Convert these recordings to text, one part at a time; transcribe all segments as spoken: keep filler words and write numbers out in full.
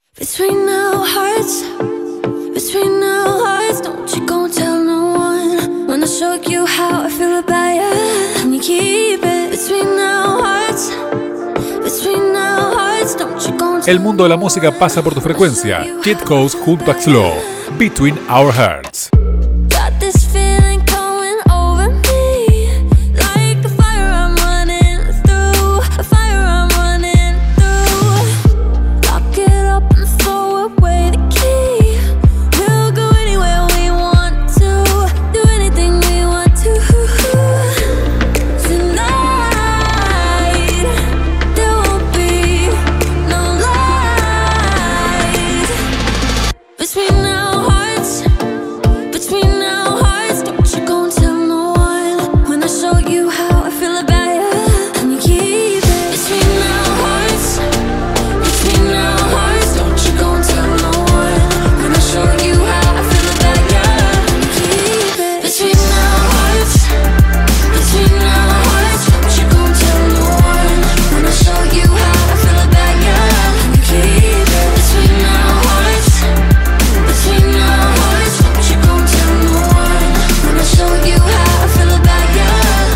Between our hearts, between our hearts, don't you go tell no one. When I show you how I feel about you, can you keep it? Between our hearts, between our hearts, don't you go tell. El mundo de la música pasa por tu frecuencia. Kid Coast junto a Xlo, Between Our Hearts. Got this feeling coming over me, like a fire I'm running through, a fire I'm running through. Lock it up and throw away the key. We'll go anywhere we want to, do anything we want to. Tonight, there won't be no lies. Between our hearts, between our hearts, don't you go and tell no one. When I show you how I feel about you, can you keep it? Between our hearts, between our hearts, don't you go and tell no one. When I show you how I feel about you, can you keep it? Between our hearts, between our hearts, don't you go and tell no one. When I show you how I feel about you, can you keep it? Between our hearts, between our hearts, don't you go and tell no one. When I show you how I feel about you.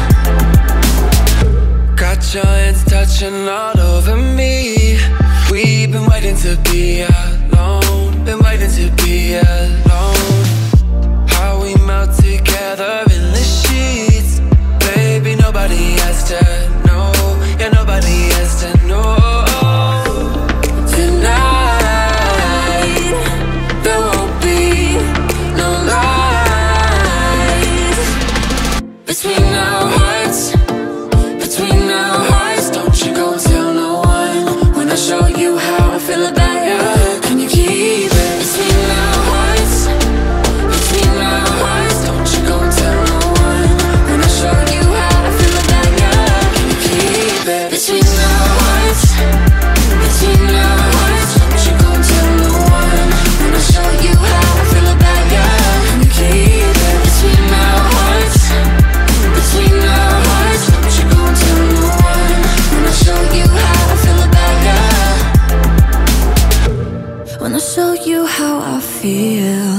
Got your hands touching all over me. We've been waiting to be alone, been waiting to be alone. How we melt together in the sheets. Baby, nobody has to know. Yeah, nobody has to know. Tonight, there won't be no lies. Between our hearts, between our hearts, don't you go and tell no one. When I show you how I feel about you, can you keep it? Between our hearts, between our hearts, don't you go and tell no one. When I show you how I feel about you, can you keep it? Between our hearts, between our hearts, don't you go and tell no one. When I show you how I feel about you, can you keep it? Between our hearts, between our hearts, don't you go and tell no one. When I show you how I feel about you. When I show you how I feel,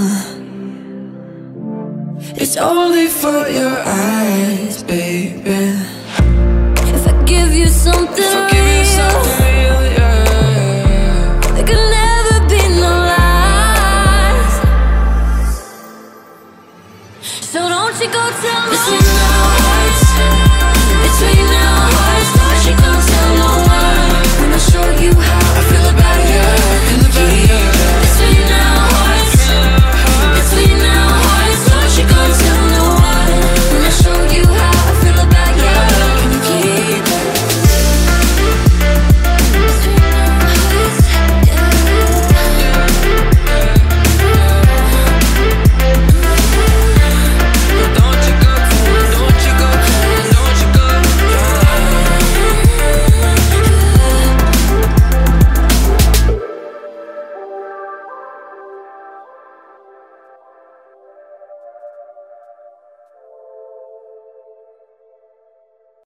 It's only for your eyes, baby. if I give you something If I give you something real, real, yeah. there can never be no lies. So don't you go tell me.